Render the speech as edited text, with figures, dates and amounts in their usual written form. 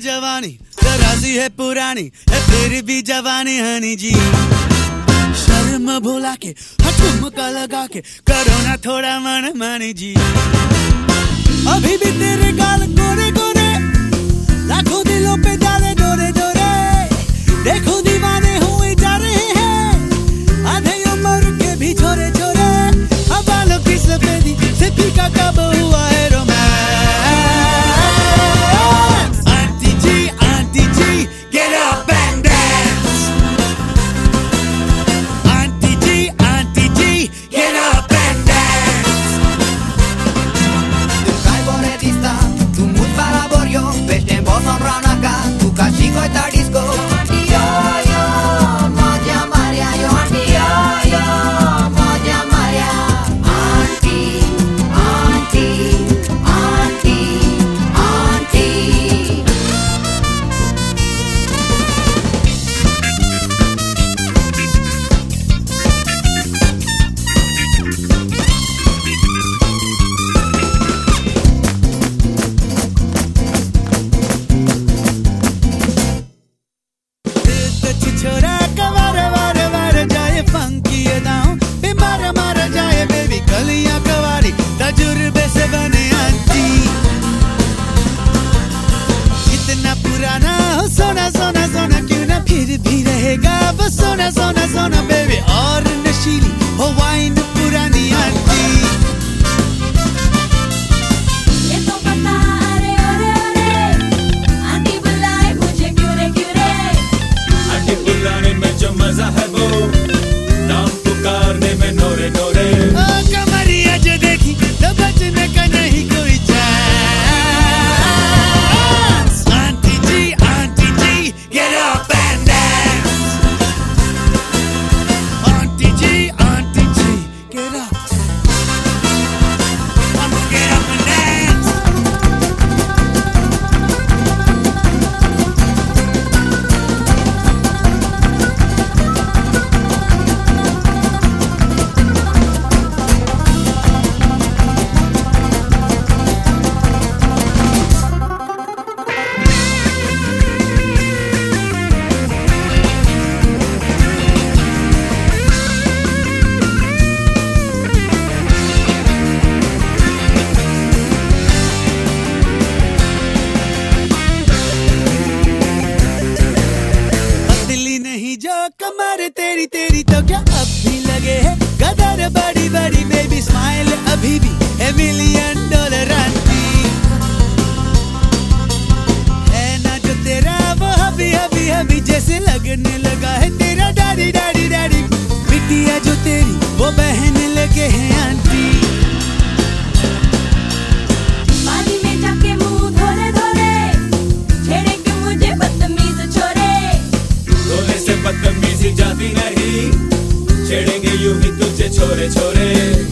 जवानी, तराजी है पुरानी, है फिर भी जवानी हनी जी। शर्म भुला के ठुमका लगा के करो ना थोड़ा मन मानी जी। अभी भी तेरे गाल गोरे गोरे, लाखों दिलों पे डाले डोरे डोरे। देखो दीवाने हुए जा रहे हैं, आधे उम्र के भी छोरे छोरे। अब बालों की सफेदी से फीका कब हुआ है romance. Aunty ji get up and dance। Aunty ji get up and dance। Tu kai boretista, tu mult paraborio, pește în boson ranaca, tu ca și coita disco. Yo yo, moja Maria, yo auntie, yo moja Maria. Auntie, auntie, auntie, auntie. छोरा कवार वार वार जाए funky अदाओं पे मार जाए baby कलियां कवारी तजुर्बे से बने आंटी। इतना पुराना हो सोना सोना सोना क्यों ना फिर भी रहेगा वो सोना सोना सोना बेबी। और नशीली हो वाइन पुरानी आंटी। मजा है वो नाम पुकारने में नोरे नोरे। कमरिया जो देखी तो बचने का नहीं कोई chance. Aunty ji get up and dance। Aunty ji get up। Come on, get up and dance। जो कमर तेरी तेरी तो क्या अब भी लगे है गदर बड़ी बड़ी बेबी स्माइल अभी भी $1 मिलियन आंटी। है ना जो तेरा वो हबी हबी हबी जैसे लगने लगा है तेरा डैडी डैडी डैडी। बिटिया जो तेरी वो बहन लगे हैं आंटी। पानी में जाके मुंह धोले धोले, छेड़ेंगे मुझे बदतमीज छोरे। धोने से बदतमीजी जाती नहीं, छेड़ेंगे यूं ही तुझे छोरे छोरे।